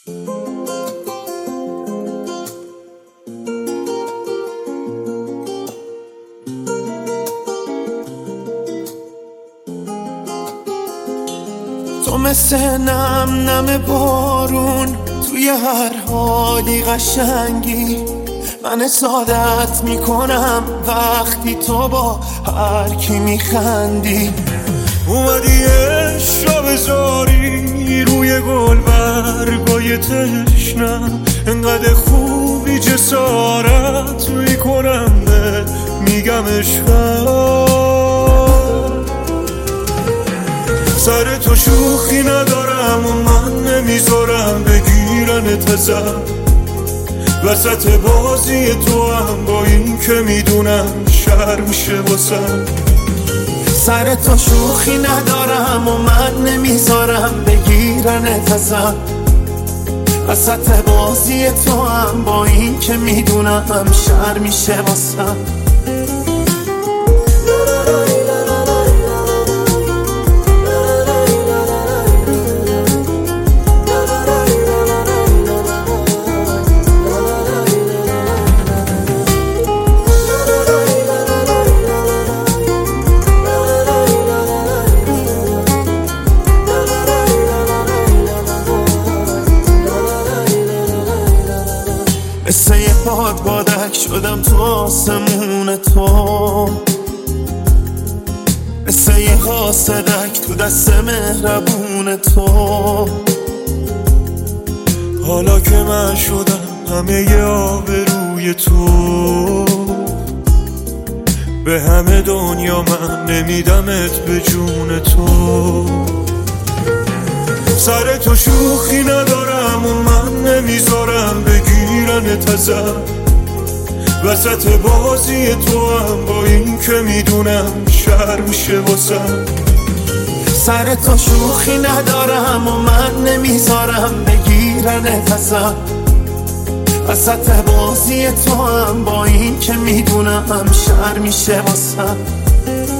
تو مثل نم بارون توی هر حالی قشنگی، من سعادت میکنم وقتی تو با هر کی میخندی. اومدی عشق را بذاری روی گل برگای تشنم، انقدر خوبی جسارت میکنم به میگم عشقم. سر تو شوخی ندارم و من نمیذارم بگیرنت ازم، وسط بازی تو هم با این که میدونم شر میشه واسم. سر تو شوخی ندارم و من نمیذارم بگیرنت ازم، وسط بازی تو هم با این که میدونم شر میشه واسم. مثل یه بادک شدم تو آسمون تو، مثل یه قاصدک تو دست مهربون تو. حالا که من شدم همه ی آبروی تو، به همه دنیا من نمیدمت به جون تو. سر تو شوخی ندارم و من نمیذارم بگیرنت ازم، وسط بازی تو هم با این که میدونم شر میشه واسم. سر تو شوخی ندارم و من نمیذارم بگیرنت ازم، وسط بازی تو هم با این که میدونم شر میشه واسم.